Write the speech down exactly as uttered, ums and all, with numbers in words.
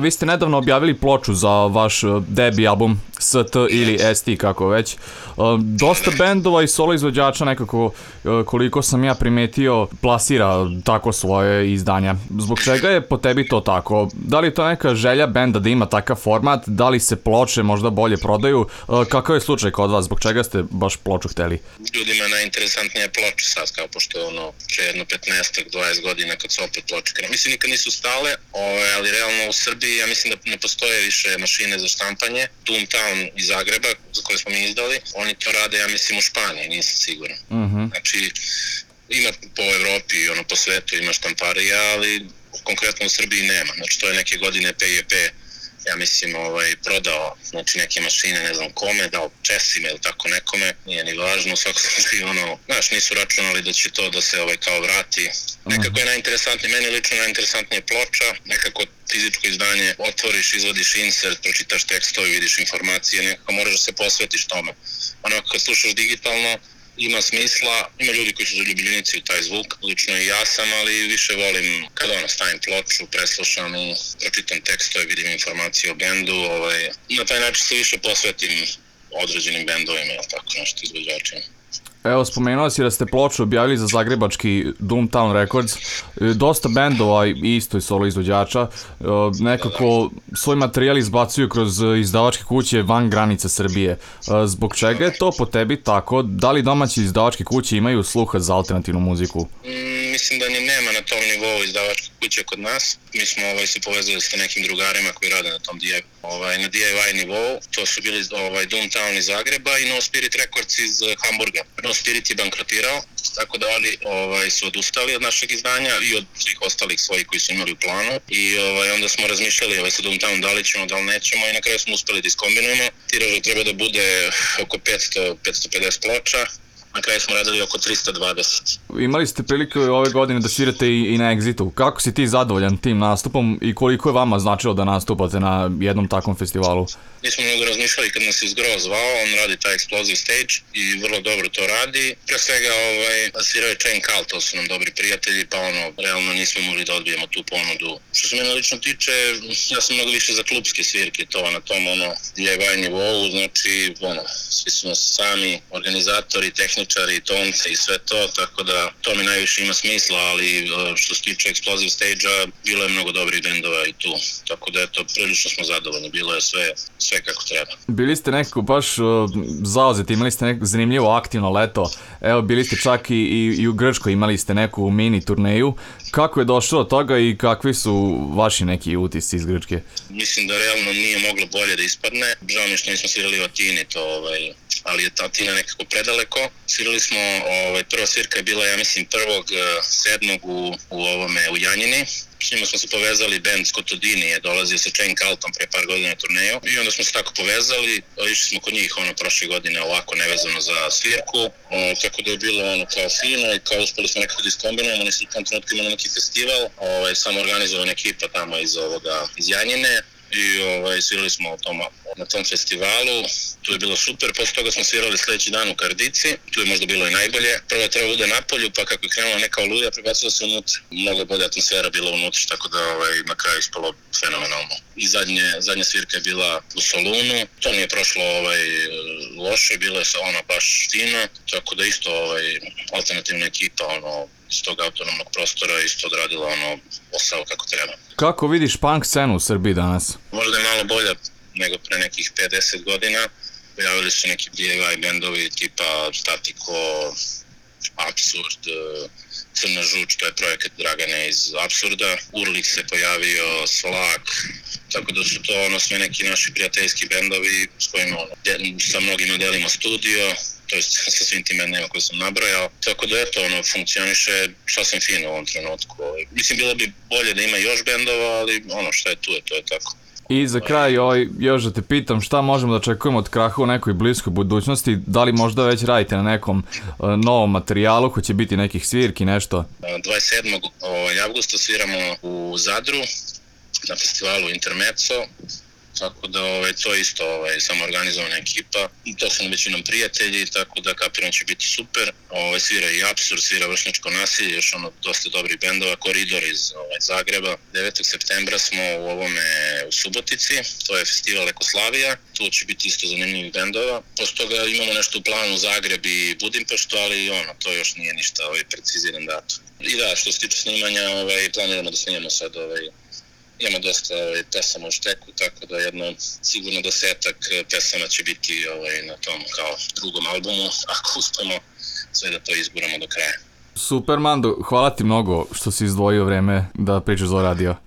vi ste nedavno objavili ploču za vaš debi album S T ili S T, kako već. Dosta bendova i solo izvođača nekako, koliko sam ja primetio, plasira tako svoje izdanja. Zbog čega je po tebi to tako? Da li je to neka želja benda da ima takav format? Da li se ploče možda bolje prodaju? Kakav je slučaj kod vas? Zbog čega ste baš ploču hteli? Ljudima najinteresantnije ploče sad, kao pošto ono, pre jedno petnaest do dvadeset godina kad su opet ploče. Mislim, nikad nisu stale, ali realno u Srbiji ja mislim da ne postoje više mašine za štampanje. Doomtown iz Zagreba, za koje smo mi izdali, oni to rade, ja mislim, u Španiji, nisam siguran. Uh-huh. Znači, ima po Evropi, ono, po svetu ima štamparija, ali konkretno u Srbiji nema. Znači, to je neke godine P J P, ja mislim, ovaj, prodao, znači, neke mašine, ne znam kome, dao Česima ili tako nekome, nije ni važno, u svakom slučaju, ono, znaš, nisu računali da će to da se, ovaj, kao vrati. Nekako je najinteresantnije, meni lično najinteresantnije ploča, nekako fizičko izdanje, otvoriš, izvodiš insert, pročitaš tekstove, vidiš informacije, nekako moraš da se posvetiš tome. Onako, kad slušaš digitalno, ima smisla, ima ljudi koji su zaljubljenici u taj zvuk, lično i ja sam, ali više volim kada ono stavim ploču, preslušam i pročitam tekstove, vidim informacije o bendu, ovaj, na taj način se više posvetim određenim bendovima ili tako nešto izvođačima. Evo, spomenuo si da ste ploču objavili za zagrebački Doomtown Records. Dosta bendova i isto i solo izvođača nekako svoj materijal izbacuju kroz izdavačke kuće van granica Srbije. Zbog čega je to po tebi tako? Da li domaći izdavačke kuće imaju sluha za alternativnu muziku? Mm, mislim da ni nema na tom nivou izdavačke kuće kod nas. Mi smo ovaj, se povezali sa nekim drugarima koji rade na tom ovaj, na D I Y nivou. To su bili ovaj, Doomtown iz Zagreba i No Spirit Records iz Hamburga. No Spirit je bankrotirao, tako da oni ovaj, su odustali od našeg izdanja i od svih ostalih svojih koji su imali u planu. I ovaj, onda smo razmišljali ovaj, sa Doomtown da li ćemo, da li nećemo i na kraju smo uspeli da iskombinujemo. Tiraž treba da bude oko petsto do petsto pedeset ploča. Na kraju smo radili oko tristo dvadeset. Imali ste priliku ove godine da svirate i, i na Exitu. Kako si ti zadovoljan tim nastupom i koliko je vama značilo da nastupate na jednom takvom festivalu? Nismo mnogo razmišljali kad nas je Zgro zvao, on radi taj Explosive Stage i vrlo dobro to radi. Pre svega ovaj, svirao je Chain Cult, to su nam dobri prijatelji, pa ono, realno nismo mogli da odbijemo tu ponudu. Što se mene lično tiče, ja sam mnogo više za klubske svirke, to na tom ono D I Y nivou, znači ono, svi su nas sami organizatori, tehničari, tonce i sve to, tako da to mi najviše ima smisla, ali što se tiče Explosive Stage-a, bilo je mnogo dobrih bendova i tu, tako da eto, prilično smo zadovoljni, bilo je sve, sve kako treba. Bili ste nekako baš uh, zauzeti, imali ste neko zanimljivo aktivno leto, evo bili ste čak i, i, i u Grčkoj, imali ste neku mini turneju. Kako je došlo od toga i kakvi su vaši neki utisci iz Grčke? Mislim da realno nije moglo bolje da ispadne. Žao mi što nismo svirali u Atini, to, ovaj, ali je Atina nekako predaleko. Svirali smo, ovaj, prva svirka je bila, ja mislim, prvog sedmog u, u ovome, u Janjini. S njima smo se povezali, band Skotodini je dolazio sa Chain Cultom pre par godina na turneju i onda smo se tako povezali, išli smo kod njih ono prošle godine ovako nevezano za svirku, o, tako da je bilo ono kao fino i kao uspeli smo nekako da iskombinujemo, oni su u tom trenutku imali neki festival, ovaj, samo organizovan ekipa tamo iz, ovoga, iz Janjine i ovaj, svirali smo u tom, na tom festivalu, tu je bilo super, posle toga smo svirali sljedeći dan u Kardici, tu je možda bilo i najbolje, prvo je trebalo bude napolju, pa kako je krenula neka oluja, prebacila se unutra, mnogo bolja atmosfera bila unutra, tako da ovaj, na kraju ispalo fenomenalno. I zadnje, zadnja svirka je bila u Solunu, to nije prošlo ovaj, loše, bilo je ono baš fino, tako da isto ovaj, alternativna ekipa, ono, iz tog autonomnog prostora isto odradila ono posao kako treba. Kako vidiš punk scenu u Srbiji danas? Možda je malo bolja nego pre nekih pedeset godina. Pojavili su neki D I Y bendovi tipa Statiko, Absurd, Crna žuč, to je projekat Dragane iz Absurda. Urlik se pojavio, Slak, tako da su to ono sve neki naši prijateljski bendovi s kojima ono, sa mnogima delimo studio, to je sa svim tim bendovima koje sam nabrojao. Tako da eto, ono, funkcioniše sasvim fino u ovom trenutku. Mislim, bilo bi bolje da ima još bendova, ali ono što je tu je, to je tako. I za kraj, ovaj, još da te pitam, šta možemo da očekujemo od Kraha u nekoj bliskoj budućnosti? Da li možda već radite na nekom uh, novom materijalu, koji će biti nekih svirki, nešto? dvadeset sedmog avgusta sviramo u Zadru, na festivalu Intermezzo. tako da ovaj, to je isto ovaj, samo organizovana ekipa, to su nam većinom prijatelji, tako da kapiram će biti super. Ovaj, svira i Apsurd, svira Vršnjačko nasilje, još ono dosta dobrih bendova, Koridor iz ovaj, Zagreba. devetog septembra smo u ovome u Subotici, to je festival Ekoslavija, tu će biti isto zanimljivih bendova. Posto toga imamo nešto u planu Zagreb i Budimpeštu, ali ono, to još nije ništa ovaj, preciziran datum. I da, što se tiče snimanja, ovaj, planiramo da snimamo sad ovaj, imamo dosta ovaj, pesama u šteku, tako da jedno sigurno desetak pesama će biti ovaj, na tom kao drugom albumu, ako uspemo sve da to izguramo do kraja. Super, Mando, hvala ti mnogo što si izdvojio vreme da pričaš za radio.